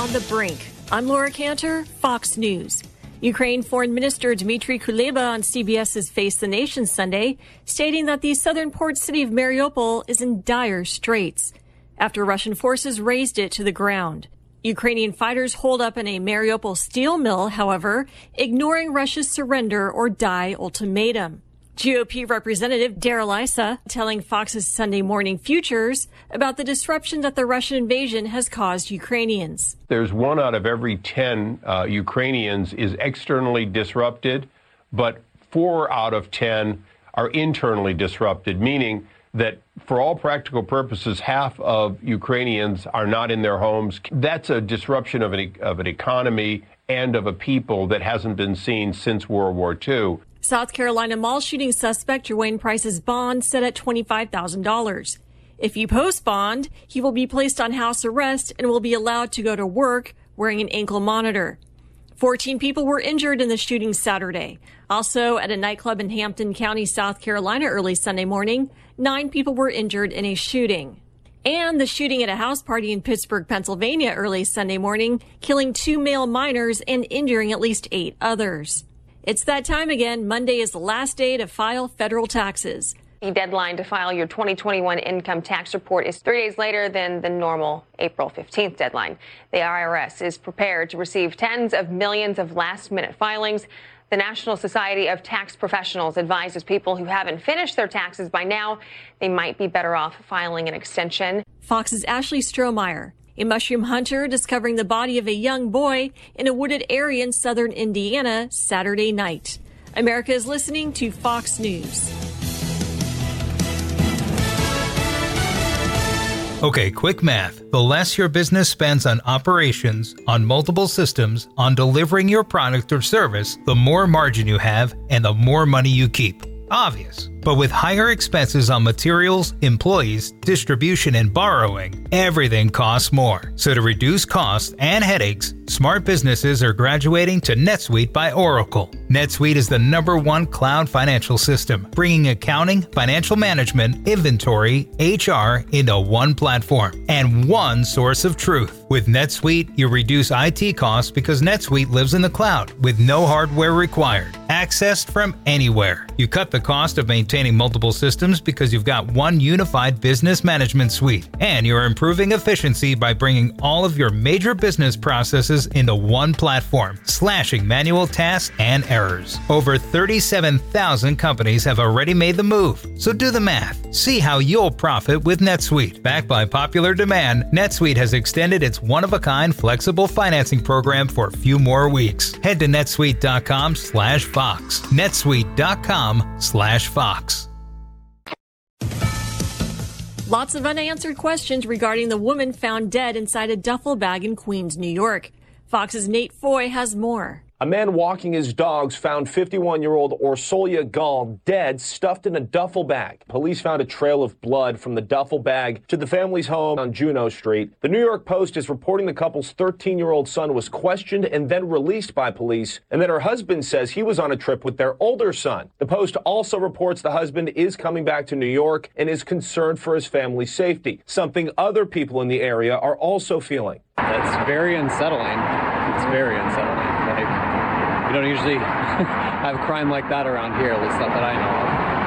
on the brink. I'm Laura Cantor, Fox News. Ukraine Foreign Minister Dmitry Kuleba on CBS's Face the Nation Sunday, stating that the southern port city of Mariupol is in dire straits after Russian forces razed it to the ground. Ukrainian fighters holed up in a Mariupol steel mill, however, ignoring Russia's surrender or die ultimatum. GOP Representative Darrell Issa telling Fox's Sunday Morning Futures about the disruption that the Russian invasion has caused Ukrainians. There's 1 out of every 10 Ukrainians is externally disrupted, but 4 out of 10 are internally disrupted, meaning that for all practical purposes, half of Ukrainians are not in their homes. That's a disruption of an economy and of a people that hasn't been seen since World War II. South Carolina mall shooting suspect Jermaine Price's bond set at $25,000. If he posts bond, he will be placed on house arrest and will be allowed to go to work wearing an ankle monitor. 14 people were injured in the shooting Saturday. Also, at a nightclub in Hampton County, South Carolina, early Sunday morning, 9 people were injured in a shooting. And the shooting at a house party in Pittsburgh, Pennsylvania, early Sunday morning, killing 2 male minors and injuring at least 8 others. It's that time again. Monday is the last day to file federal taxes. The deadline to file your 2021 income tax report is 3 days later than the normal April 15th deadline. The IRS is prepared to receive tens of millions of last-minute filings. The National Society of Tax Professionals advises people who haven't finished their taxes by now, they might be better off filing an extension. Fox's Ashley Strohmeyer. A mushroom hunter discovering the body of a young boy in a wooded area in southern Indiana Saturday night. America is listening to Fox News. Okay, quick math. The less your business spends on operations, on multiple systems, on delivering your product or service, the more margin you have and the more money you keep. Obvious. But with higher expenses on materials, employees, distribution, and borrowing, everything costs more. So to reduce costs and headaches, smart businesses are graduating to NetSuite by Oracle. NetSuite is the #1 cloud financial system, bringing accounting, financial management, inventory, HR into one platform and one source of truth. With NetSuite, you reduce IT costs because NetSuite lives in the cloud with no hardware required, accessed from anywhere. You cut the cost of maintaining multiple systems because you've got one unified business management suite, and you're improving efficiency by bringing all of your major business processes into one platform, slashing manual tasks and errors. Over 37,000 companies have already made the move, so do the math. See how you'll profit with NetSuite. Backed by popular demand, NetSuite has extended its one-of-a-kind flexible financing program for a few more weeks. Head to netsuite.com/Fox. netsuite.com/Fox. Lots of unanswered questions regarding the woman found dead inside a duffel bag in Queens, New York. Fox's Nate Foy has more. A man walking his dogs found 51-year-old Orsolia Gall dead, stuffed in a duffel bag. Police found a trail of blood from the duffel bag to the family's home on Juneau Street. The New York Post is reporting the couple's 13-year-old son was questioned and then released by police, and that her husband says he was on a trip with their older son. The Post also reports the husband is coming back to New York and is concerned for his family's safety, something other people in the area are also feeling. That's very unsettling. It's very unsettling. We don't usually have a crime like that around here, at least not that I know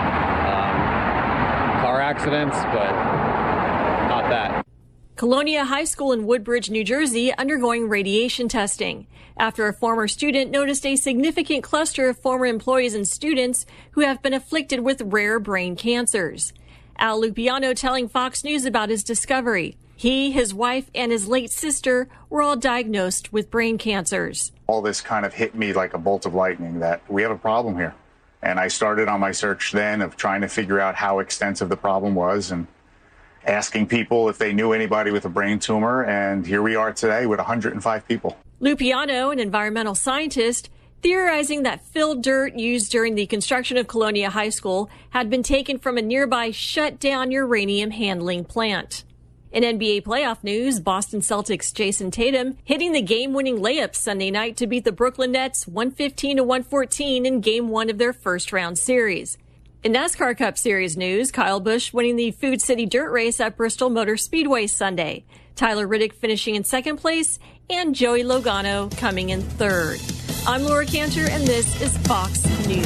of. Car accidents, but not that. Colonia High School in Woodbridge, New Jersey, undergoing radiation testing after a former student noticed a significant cluster of former employees and students who have been afflicted with rare brain cancers. Al Lupiano telling Fox News about his discovery. He, his wife, and his late sister were all diagnosed with brain cancers. All this kind of hit me like a bolt of lightning that we have a problem here. And I started on my search then of trying to figure out how extensive the problem was and asking people if they knew anybody with a brain tumor. And here we are today with 105 people. Lupiano, an environmental scientist, theorizing that filled dirt used during the construction of Colonia High School had been taken from a nearby shut-down uranium handling plant. In NBA playoff news, Boston Celtics' Jason Tatum hitting the game-winning layup Sunday night to beat the Brooklyn Nets 115-114 in Game 1 of their first-round series. In NASCAR Cup Series news, Kyle Busch winning the Food City Dirt Race at Bristol Motor Speedway Sunday. Tyler Riddick finishing in second place, and Joey Logano coming in third. I'm Laura Cantor, and this is Fox News.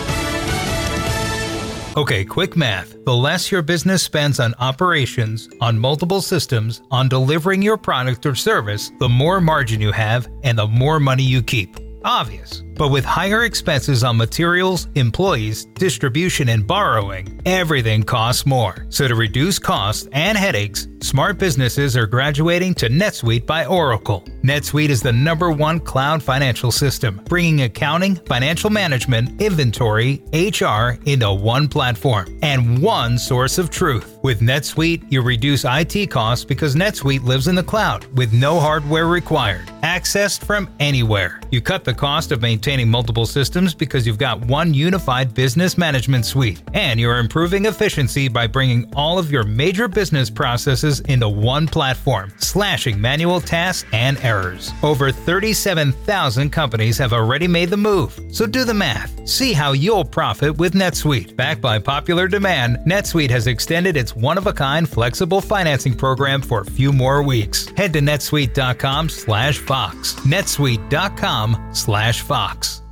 Okay, quick math. The less your business spends on operations, on multiple systems, on delivering your product or service, the more margin you have and the more money you keep. Obvious. But with higher expenses on materials, employees, distribution, and borrowing, everything costs more. So to reduce costs and headaches, smart businesses are graduating to NetSuite by Oracle. NetSuite is the #1 cloud financial system, bringing accounting, financial management, inventory, HR into one platform and one source of truth. With NetSuite, you reduce IT costs because NetSuite lives in the cloud with no hardware required, accessed from anywhere. You cut the cost of maintaining multiple systems because you've got one unified business management suite, and you're improving efficiency by bringing all of your major business processes into one platform, slashing manual tasks and errors. Over 37,000 companies have already made the move, so do the math. See how you'll profit with NetSuite. Backed by popular demand, NetSuite has extended its one-of-a-kind flexible financing program for a few more weeks. Head to netsuite.com/Fox. netsuite.com/Fox.